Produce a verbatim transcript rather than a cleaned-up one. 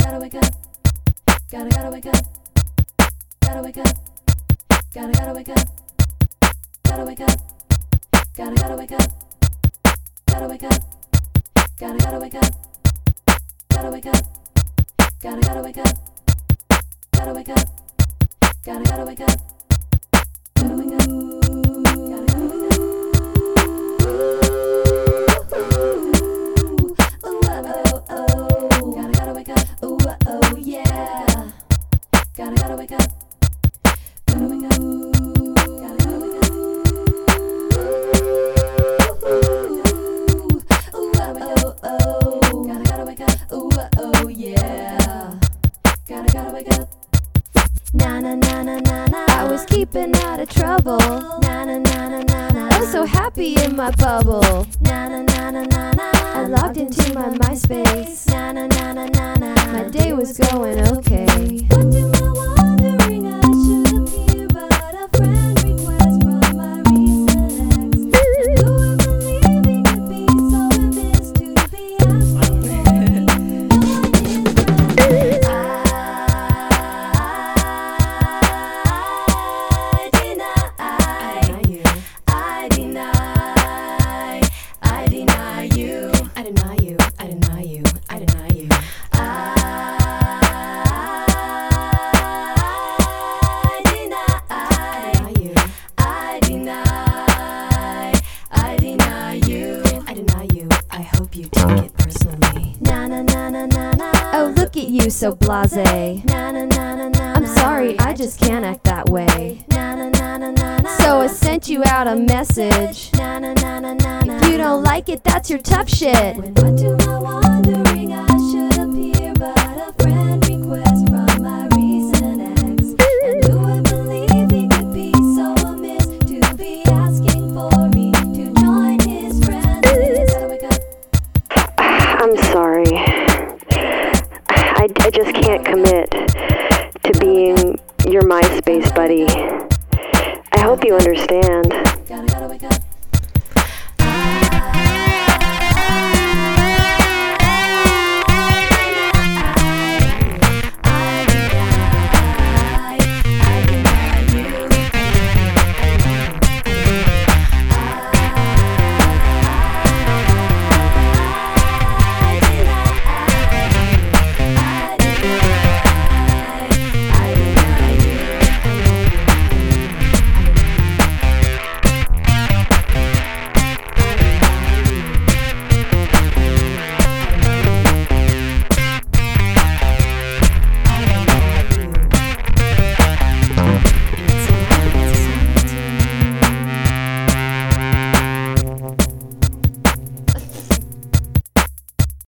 gotta wake up. Gotta gotta wake up. Gotta wake up. Gotta gotta wake up. Gotta wake up. Gotta gotta wake up. Gotta wake up. Gotta gotta wake up. Gotta wake up. Gotta gotta wake up. Gotta wake up. Gotta gotta wake up. Gotta wake up. Gotta gotta wake up. Ooh, oh, oh. Gotta gotta wake up. Ooh, oh, yeah. Gotta gotta wake up. Gotta wake up. Gotta gotta wake up. Ooh, oh, oh. Gotta gotta wake up. Ooh, oh, yeah. Gotta gotta wake up. Na na na na na na. I was keeping out of trouble. Na na na na na na. I was so happy in my bubble. Na na na na na na. I logged into my MySpace. Na na na na na na. My day was going okay. What am I wondering? I should appear, but a friend request from my recent ex. And who am believing to be so embarrassed to be asking for me? No one is friends. Oh, look at you, so blasé. I'm sorry, I just can't act that way. So I sent you out a message. If you don't like it, that's your tough shit.